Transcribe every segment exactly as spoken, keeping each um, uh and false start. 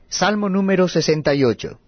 Salmo número sesenta y ocho.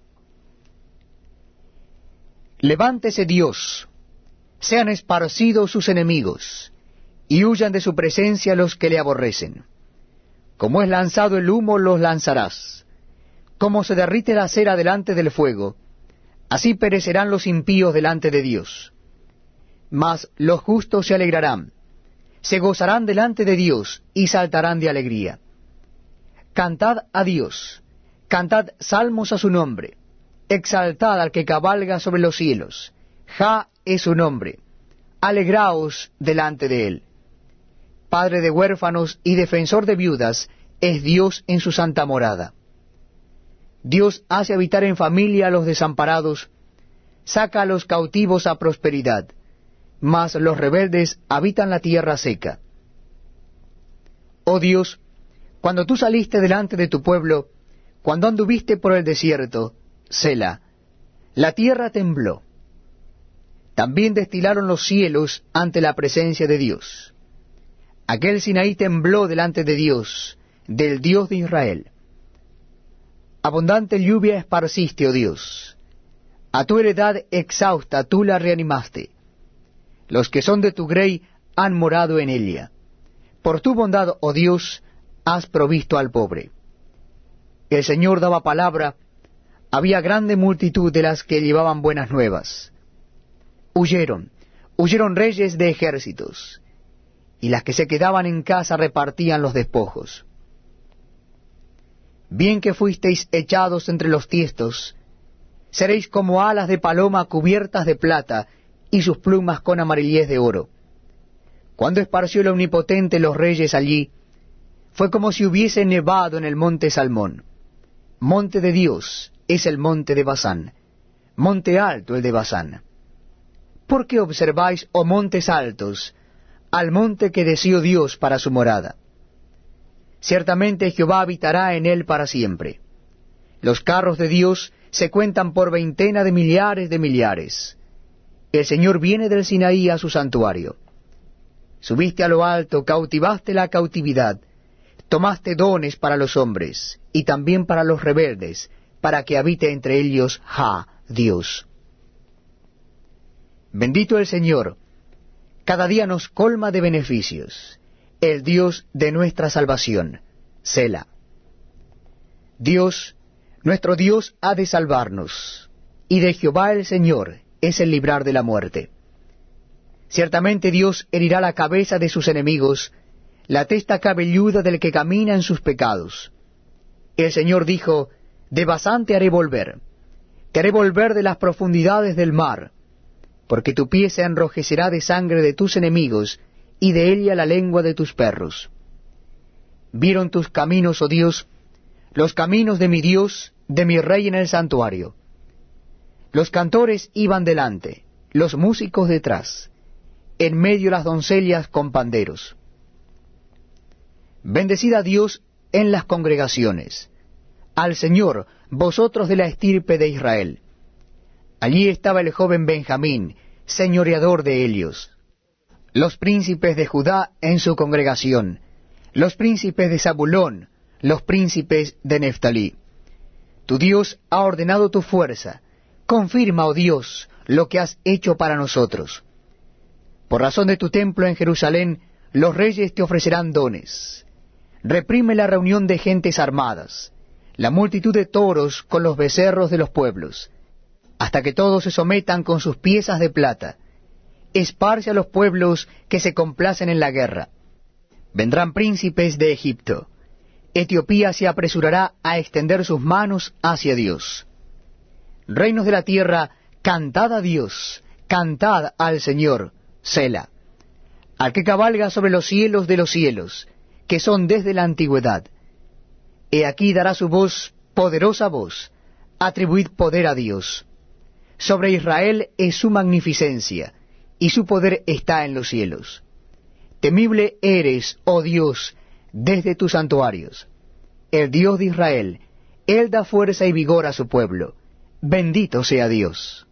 Levántese Dios, sean esparcidos sus enemigos, y huyan de su presencia los que le aborrecen. Como es lanzado el humo, los lanzarás. Como se derrite la cera delante del fuego, así perecerán los impíos delante de Dios. Mas los justos se alegrarán, se gozarán delante de Dios, y saltarán de alegría. Cantad a Dios, cantad salmos a su nombre, exaltad al que cabalga sobre los cielos. Jah es su nombre, alegraos delante de él. Padre de huérfanos y defensor de viudas, es Dios en su santa morada. Dios hace habitar en familia a los desamparados, saca a los cautivos a prosperidad, mas los rebeldes habitan la tierra seca. Oh Dios, cuando tú saliste delante de tu pueblo, cuando anduviste por el desierto, Sela, la tierra tembló. También destilaron los cielos ante la presencia de Dios. Aquel Sinaí tembló delante de Dios, del Dios de Israel. Abundante lluvia esparciste, oh Dios. A tu heredad exhausta tú la reanimaste. Los que son de tu grey han morado en ella. Por tu bondad, oh Dios, has provisto al pobre. El Señor daba palabra, había grande multitud de las que llevaban buenas nuevas. Huyeron, huyeron reyes de ejércitos, y las que se quedaban en casa repartían los despojos. Bien que fuisteis echados entre los tiestos, seréis como alas de paloma cubiertas de plata, y sus plumas con amarillez de oro. Cuando esparció el Omnipotente los reyes allí, fue como si hubiese nevado en el monte Salmón. Monte de Dios es el monte de Basán, monte alto el de Basán. ¿Por qué observáis, oh montes altos, al monte que deseó Dios para su morada? Ciertamente Jehová habitará en él para siempre. Los carros de Dios se cuentan por veintena de millares de millares. El Señor viene del Sinaí a su santuario. Subiste a lo alto, cautivaste la cautividad, tomaste dones para los hombres, y también para los rebeldes, para que habite entre ellos Jah, Dios. Bendito el Señor, cada día nos colma de beneficios, el Dios de nuestra salvación, Sela. Dios, nuestro Dios, ha de salvarnos, y de Jehová el Señor es el librar de la muerte. Ciertamente Dios herirá la cabeza de sus enemigos, la testa cabelluda del que camina en sus pecados. El Señor dijo, de Basán te haré volver, te haré volver de las profundidades del mar, porque tu pie se enrojecerá de sangre de tus enemigos, y de ella la lengua de tus perros. Vieron tus caminos, oh Dios, los caminos de mi Dios, de mi Rey en el santuario. Los cantores iban delante, los músicos detrás, en medio las doncellas con panderos. Bendecid a Dios en las congregaciones, al Señor, vosotros de la estirpe de Israel. Allí estaba el joven Benjamín, señoreador de ellos, los príncipes de Judá en su congregación, los príncipes de Zabulón, los príncipes de Neftalí. Tu Dios ha ordenado tu fuerza, confirma, oh Dios, lo que has hecho para nosotros. Por razón de tu templo en Jerusalén, los reyes te ofrecerán dones. Reprime la reunión de gentes armadas, la multitud de toros con los becerros de los pueblos, hasta que todos se sometan con sus piezas de plata. Esparce a los pueblos que se complacen en la guerra. Vendrán príncipes de Egipto. Etiopía se apresurará a extender sus manos hacia Dios. Reinos de la tierra, cantad a Dios, cantad al Señor, Sela, al que cabalga sobre los cielos de los cielos, que son desde la antigüedad. He aquí dará su voz, poderosa voz, atribuid poder a Dios. Sobre Israel es su magnificencia, y su poder está en los cielos. Temible eres, oh Dios, desde tus santuarios. El Dios de Israel, Él da fuerza y vigor a su pueblo. Bendito sea Dios.